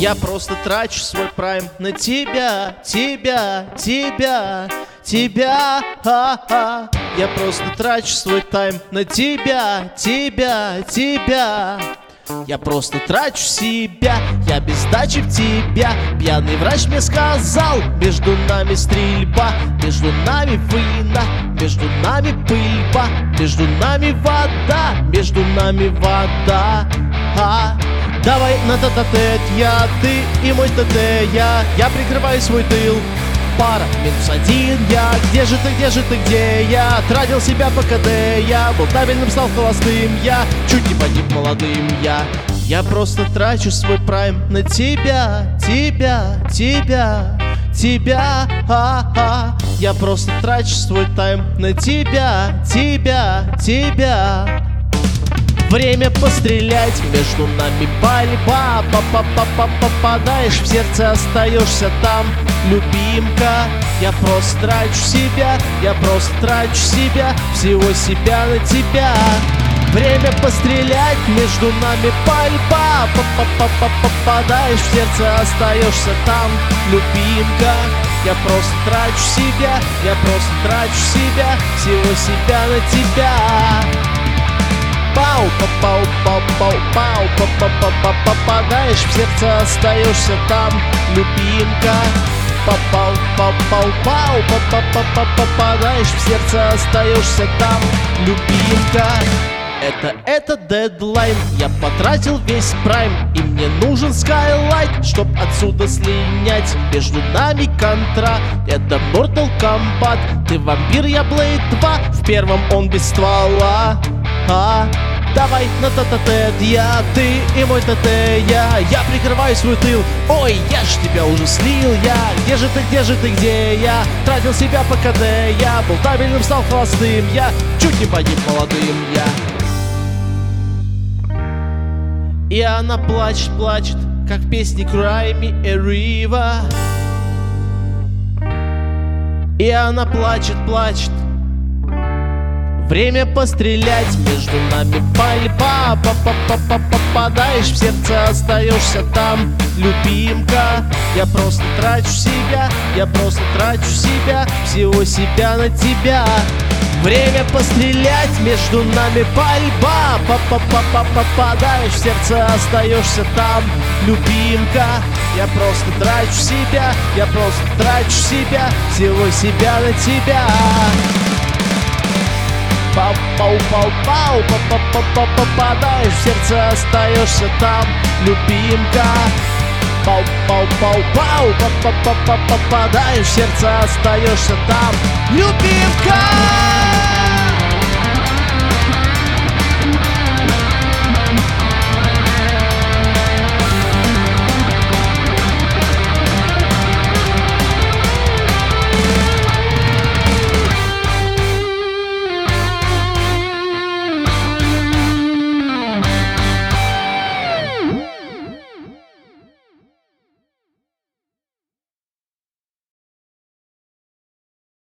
Я просто трачу свой прайм на тебя, тебя, тебя, тебя, ха-ха. Я просто трачу свой тайм на тебя, тебя, тебя. Я просто трачу себя, я без дачи в тебя. Пьяный врач мне сказал: между нами стрельба, между нами война, между нами пыльба, между нами вода, между нами вода. Давай на тет-а-тет, я, ты и мой ТТ, я прикрываю свой тыл. Пара, -1, я, где же ты, где я? Тратил себя по КД, я был табельным, стал холостым, я чуть не погиб молодым, я просто трачу свой прайм на тебя, тебя, тебя, тебя, Я просто трачу свой тайм на тебя, тебя, тебя. Время пострелять, между нами пальба. Попадаешь в сердце, остаешься там, любимка. Я просто трачу себя, я просто трачу себя, всего себя на тебя. Время пострелять, между нами пальба. Попадаешь в сердце, остаешься там, любимка. Я просто трачу себя, я просто трачу себя, всего себя на тебя. Попадаешь в сердце, остаешься там, любимка. Попадаешь в сердце, остаешься там, любимка. Это дедлайн, я потратил весь прайм, и мне нужен Skylight, чтоб отсюда слинять. Между нами контра, это Mortal Kombat. Ты вампир, я Blade 2, в первом он без ствола. Давай на тет-а-тет, я, ты и мой ТТ, я прикрываю свой тыл. Ой, я ж тебя уже слил, я, где же ты, где я? Тратил себя по КД, я был табельным, стал холостым, я чуть не погиб молодым, И она плачет, плачет, как в песне Cry Me a River. И она плачет, плачет. Время пострелять, между нами пальба. Попадаешь в сердце, остаешься там, любимка. Я просто трачу себя, я просто трачу себя, всего себя на тебя. Время пострелять, между нами пальба. Попадаешь в сердце, остаешься там, любимка. Я просто трачу себя, я просто трачу себя, всего себя на тебя. Попадаешь в сердце, остаешься там, любимка. Попадаешь в сердце, остаешься там, любимка.